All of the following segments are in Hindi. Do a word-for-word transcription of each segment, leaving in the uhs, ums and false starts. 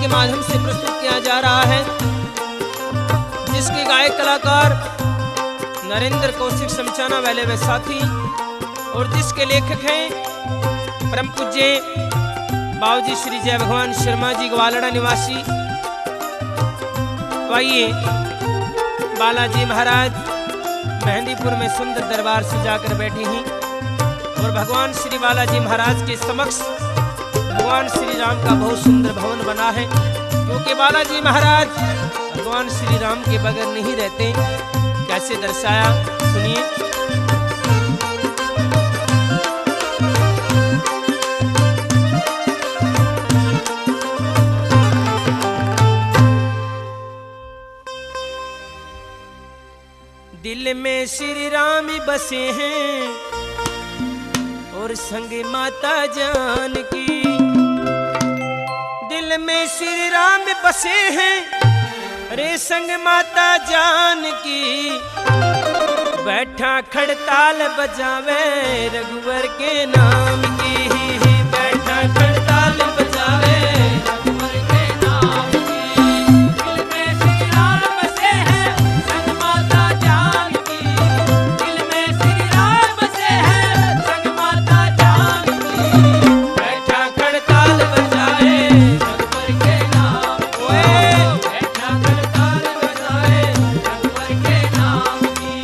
के माध्यम से प्रस्तुत किया जा रहा है, जिसके गायक कलाकार नरेंद्र कौशिक समचाना वाले वे साथी और जिसके लेखक हैं परम पूज्य बाबूजी श्री जय भगवान शर्मा जी ग्वालड़ा निवासी। तो आइए बालाजी महाराज मेहंदीपुर में सुंदर दरबार सजाकर बैठे हैं और भगवान श्री बालाजी महाराज के समक्ष भगवान श्री राम का बहुत सुंदर भवन बना है, क्योंकि बालाजी महाराज भगवान श्री राम के बगैर नहीं रहते। कैसे दर्शाया सुनिए। दिल में श्री राम बसे हैं और संग माता जानकी। दिल में श्री राम बसे हैं रे संग माता जानकी। बैठा खड़ताल बजावे रघुवर के नाम की। बैठा खड़ताल बजावे रघुवर के नाम की। दिल में श्री राम बसे हैं संग माता जानकी। दिल में श्री राम बसे हैं संग माता जानकी। बैठा खड़ताल बजावे रघुवर के नाम ओए। बैठा खड़ताल बजावे रघुवर के नाम की।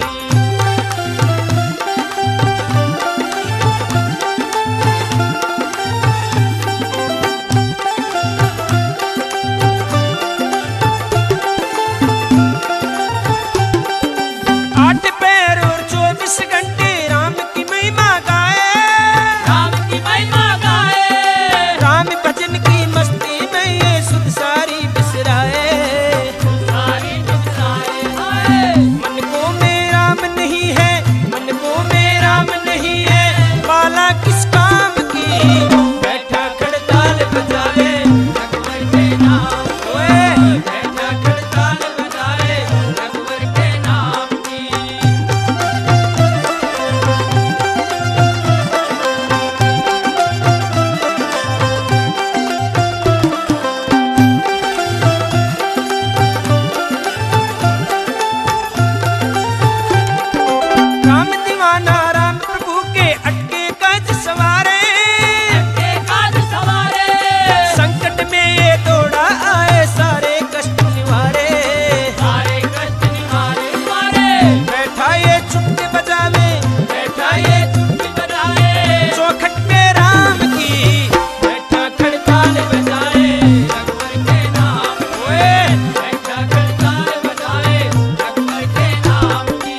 आठ पैर और चौबीस घंटे राम की महिमा गाए। राम की महिमा गाए। राम भजन की मस्ती में ये सुध सारी बिसराए। सारी बिसराए हाय। मन को में राम नहीं है, मन को में राम नहीं है, बाला किस काम की। बैठा खड़ताल बजावे रघुवर के नाम ओए। बैठा खड़ताल बजावे रघुवर के नाम की। राम दीवाना राम प्रभु के अटके काज सवारे। अटके काज सवारे। संकट में ये दौड़ा आए सारे कष्ट निवारे। सारे कष्ट निवारे निवारे। बैठा ये चुटकी बजावे। बैठा ये चुटकी बजावे चौखट पे राम की। बैठा खड़ताल बजाए रघुवर के नाम ओए। बैठा खड़ताल बजाए रघुवर के नाम की।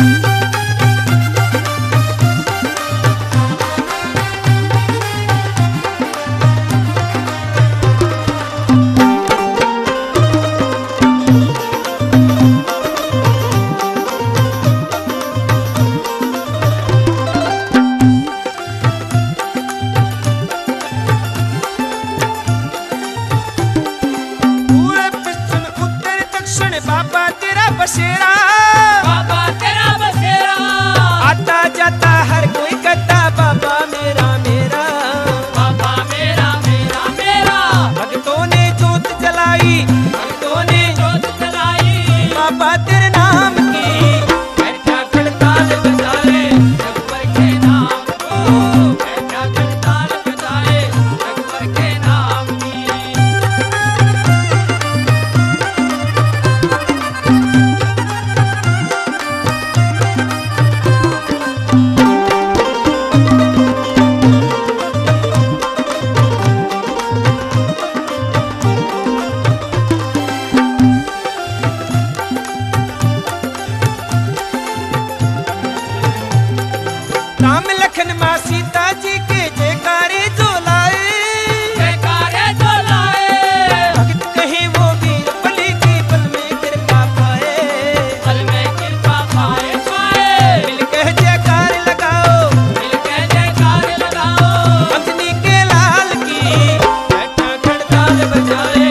पूरब पश्चिम उत्तर दक्षिण बाबा तेरा बसेरा। बाबा तेरा बसेरा। आता जाता हर कोई कहता बाबा मेरा मेरा। बाबा मेरा मेरा मेरा। भक्तों ने जोत जलाई। भक्तों ने जोत जलाई बाबा तेरे नाम की। बैठा खड़ताल बजाए रघुवर के नाम को। बैठा खड़ताल बजाए रघुवर के नाम की। राम लखन माँ सीता जी के जयकारे जो लाए। जयकारे जो लाए। भक्त कहे वो वीर बलि की बल में कृपा पाए। बल में कृपा पाए पाए। मिलकर जयकार लगाओ। मिलकर जयकार लगाओ अंजनी के लाल की। बैठा खड़ताल बजाए